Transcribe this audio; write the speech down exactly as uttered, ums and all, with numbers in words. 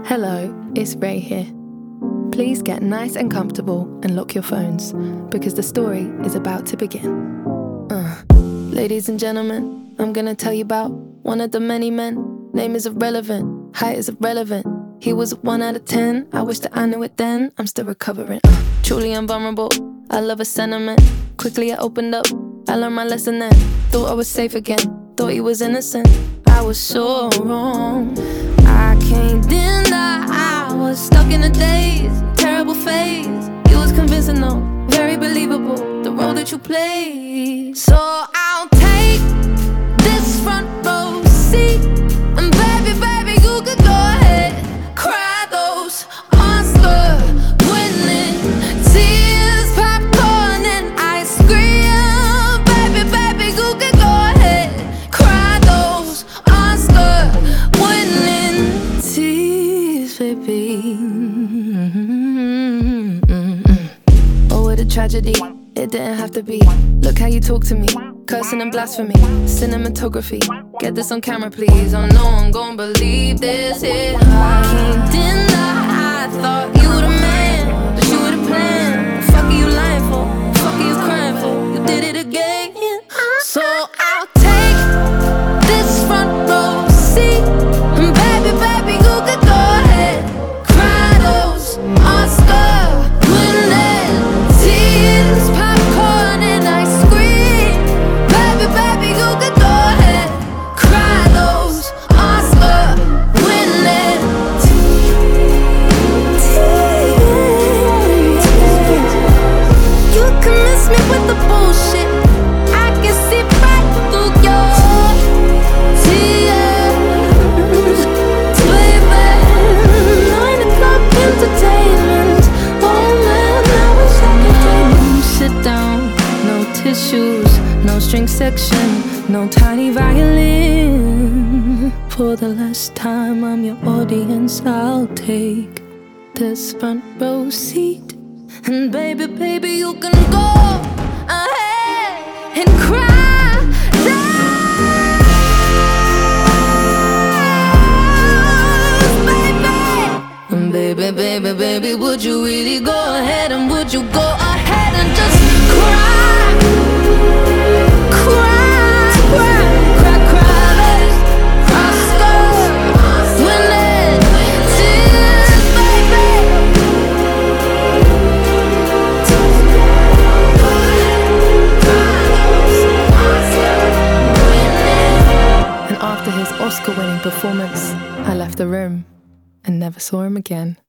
Hello, it's Ray here. Please get nice and comfortable and lock your phones, because the story is about to begin. Uh, ladies and gentlemen, I'm gonna tell you about one of the many men. Name is irrelevant, height is irrelevant. He was a one out of ten, I wish that I knew it then. I'm still recovering, uh, truly invulnerable. I love a sentiment, quickly I opened up. I learned my lesson then, thought I was safe again. Thought he was innocent, I was so wrong. I can't deny I was stuck in a daze, terrible phase. He was convincing though, very believable, the role that you played. So I'll take this front row seat, and baby, baby, you could go ahead, cry those Oscar-winning tears, popcorn and ice cream. Baby, baby, you could go ahead, cry those Oscar-winning tears, baby. Oh, what a tragedy, it didn't have to be. Look how you talk to me, cursing and blasphemy, cinematography. Get this on camera, please. Oh no, I'm gon' believe this here. I can't deny I thought you were the man, but you were the plan. Fuck are you lying for? Fuck are you crying for? You did it again. So I'll take this front row seat, and baby, baby, you could go ahead, cry those Oscar-winning tears, popcorn and ice cream. Baby, baby, you could go ahead, cry those Oscar-winning tears. You can miss me with the bullshit, I can see right through your tears, baby. Nine o'clock entertainment, oh man, I wish I could take you. Sit down, no tissues, no string section, no tiny violin. For the last time, I'm your audience, I'll take this front row seat, and baby, baby, you can go ahead and cry those, baby. And baby, baby, baby, would you really go ahead, and would you go ahead and just cry, cry, cry, cry, cry those Oscar-winning tears, baby. And after his Oscar-winning performance, I left the room and never saw him again.